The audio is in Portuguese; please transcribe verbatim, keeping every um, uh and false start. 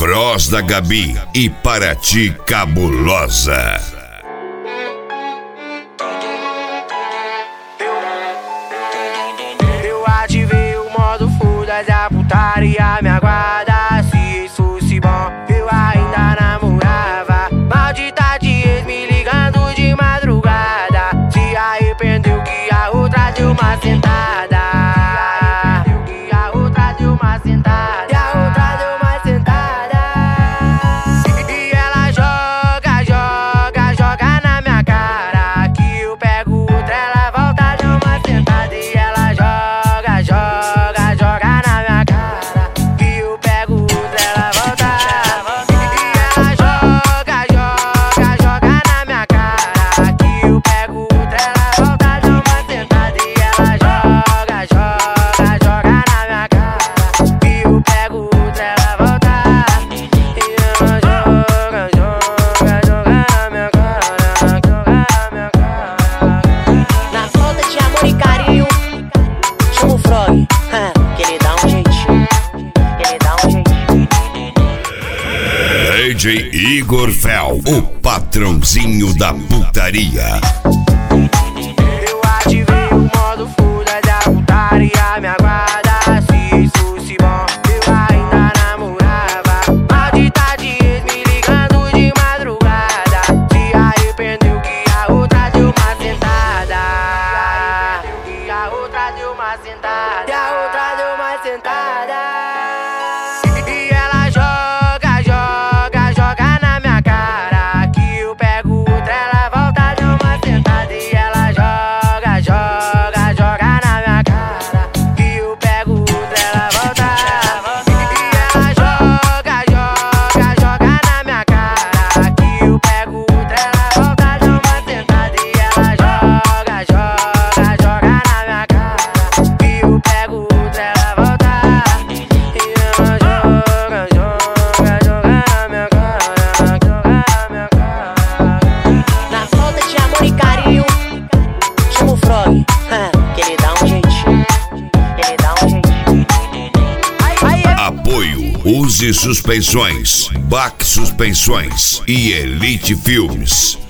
Bros da Gabi e Paraty Cabulosa. Eu ativei o modo foda-se, a putaria me aguarda. Se isso se bom, eu ainda namorava. Maldita de ex me ligando de madrugada. Se arrependeu que a outra deu uma sentada. Se arrependeu que a outra deu uma sentada. E a outra deu uma sentada. E ela joga, joga, joga na minha cara. Que eu pego outra, ela volta, deu uma sentada. E ela joga, joga, joga na minha cara. Que eu pego outra, ela volta. E ela joga, joga, joga na minha cara. Que eu pego outra, ela volta, deu uma sentada. E ela joga, joga, joga na minha cara. Que eu pego outra, ela volta. E ela joga, joga, joga na minha cara. Joga na minha cara. Na falta de amor e carinho, chama o Frog, que ele dá um jeitinho, ele dá um jeitinho. D J Igor Fel, o patrãozinho da putaria. Eu ativei o modo foda-se, a putaria me aguarda. Se isso se bom, eu ainda namorava. Maldita de ex me ligando de madrugada. Se arrependeu que a outra deu uma sentada. Se arrependeu que a outra deu uma sentada. E a outra deu uma sentada. E ela joga, joga, joga na minha cara. Que eu pego outra, ela volta, deu uma sentada. E ela joga, joga, joga na minha cara. Que eu pego outra, ela volta. E ela joga, joga, joga na minha cara. Que eu pego outra, ela volta, deu uma sentada. E ela joga, joga, joga na minha cara. Que eu pego outra, ela volta. E ela joga, joga, joga na minha cara. Joga na minha cara. Na falta de amor e carinho, chama o Frog, que ele dá um jeitinho, ele dá um jeitinho. Apoio Use Suspensões, Bac Suspensões e Elite Filmes.